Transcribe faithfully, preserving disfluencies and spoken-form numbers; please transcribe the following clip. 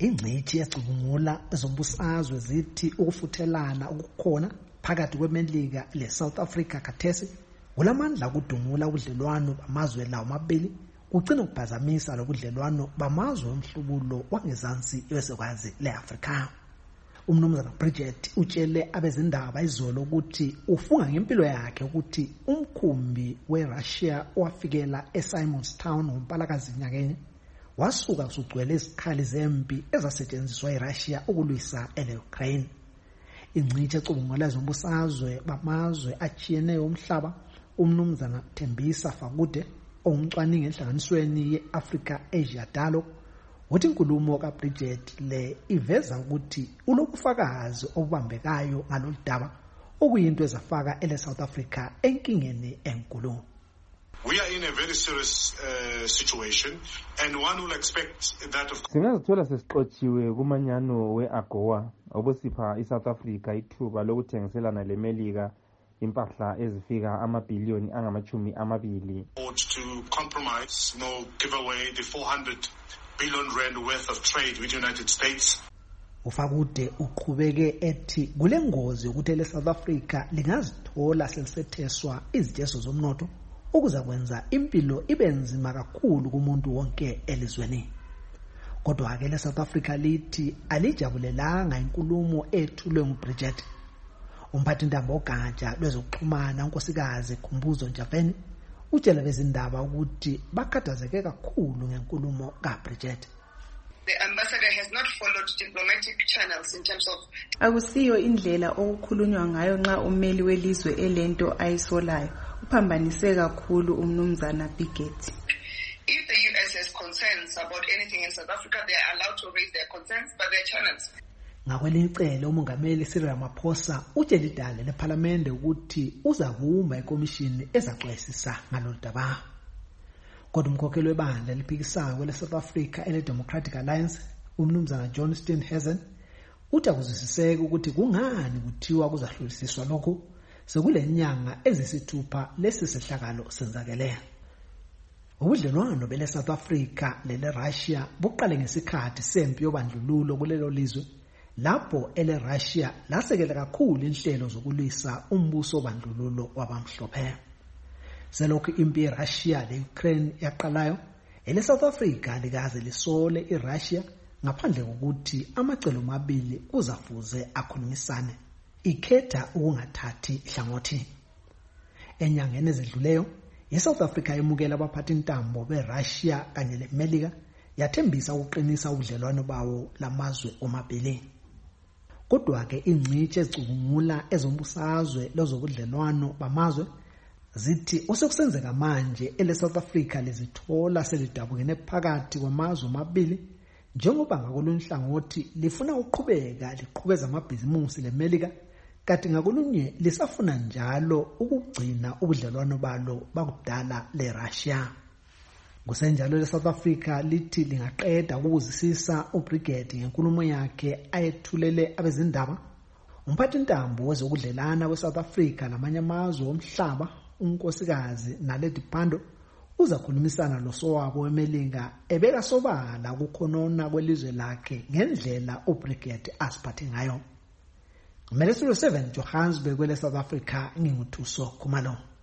ingcithi yacubungula ezombusazwe zithi ukufuthelana okukhona phakathi kweMelika leSouth Africa khathesi kulamandla ukudumula ubudlelwano bamazwe lawo mabili ugcina ukuphazamisa lokudlelwano bamazwe omhlubulo wangezansi yezwekazi leAfrika. Umnumzana Bridget utshele abezindaba izolo ukuthi ufunga ngempilo yakhe ukuthi umkhumbi weRussia owafikela eSimonstown ngompalakazi nyakenye wasuka usugcwele izikhali zempi ezasetshenziswa eRussia ukulwisa eUkraine. Ingcithi ecubungula ezombusazwe bamazwe achiyeneyo omhlaba umnumzana Thembisa Fakude ongumcwaningi enhlanganisweni ye-Africa Asia Dialogue uthi inkulumo kaBridget le iveza ukuthi ulobufakazi obubambekayo ngalolu daba okuyinto ezafaka ele-South Africa enkingeni enkulu. We are in a very serious uh, situation and one will expect that of Singazithola sesixotshiwe kumanyano we-AGOA obusipha iSouth Africa ithuba lokuthengiselana leMelika impahla ezifika amabhiliyoni angamachumi amabili. To compromise, no, give away the four hundred billion rand worth of trade with the United States. Ufakude uqhubeke ethi kulengozi ukuthi ele-South Africa lingazithola selisetheswa iziteso zomnotho ukuza kwenza impilo ibe nzima kakhulu kumuntu wonke elizweni. Kodwa ke le-South Africa lithi alijabulelanga inkulumo ethulwe nguBridget. Umphathi ntambo ogatsha lwezokuxhumana unkosikazi Khumbuzo Njaveni utshela bezindaba ukuthi bakhathazeke kakhulu ngenkulumo kaBridget. The ambassador has not followed diplomatic channels in terms of akusiyo indlela okukhulunywa ngayo nxa ummeli welizwe elento ayisolayo uphambanise kakhulu umnumzana Bridget. If the U S has concerns about anything in South Africa, they are allowed to raise their concerns, but their channels. Ngakwelicele umongameli Cyril Ramaphosa utshela idale lePhalamende ukuthi uzakuma ikomishini ezaxwayisisa ngalolu daba. Kodwa umkhokheli webandla eliphikisayo kwele-South Africa ele-Democratic Alliance umnumzana John Steenhuisen uthi akuzwisiseki ukuthi kungani kuthiwa kuzahlolisiswa lokho sekule nyanga ezisithupha lesi sehlakalo senzakele. Ubudlelwano bele-South Africa lele-Russia buqale ngesikhathi sempi yobandlululo kulelo lizwe lapho ele-Russia lasekela kakhulu inhlelo zokulwisa umbuso obandlululo wabamhlophe. Selokhu impi yeRussia le-Ukraine yaqalayo ele-South Africa likaze lisole iRussia ngaphandle kokuthi amacelo amabili kuzafuze akhulumisane ikhetha ukungathathi hlangothi. Enyangeni ezidluleyo iSouth Africa yemukela abaphathi ntambo beRussia kanye leMelika yathembisa ukuqinisa ubudlelwano bawo lamazwe omabili. Kodwa ke ingcithi ezicubungula ezombusazwe lezobudlelwano bamazwe zithi osekusenzeka manje ele-South Africa lizithola selidabukene phakathi kwamazwe amabili njengoba ngakolunye hlangothi lifuna uqhubeka liqhubeza amabhizimusi leMelika kanti ngakolunye lisafuna njalo ukugcina ubudlelwano balo bakudala leRussia. Kusenjalo le-South Africa lithi lingaqeda ukuzisisa uBridget ngenkulumo yakhe ayethulele abezindaba. Umphathi ntambo wezokudlelana we-South Africa namanye amazwe omhlaba unkosikazi Naledi Pandor uzakhulumisana losowabo weMelika ebeka sobala ukukhonona kwelizwe lakhe ngendlela uBridget asiphathe ngayo. Ngumele seven Johannesburg kwele-South Africa nginguthuso Khumalo.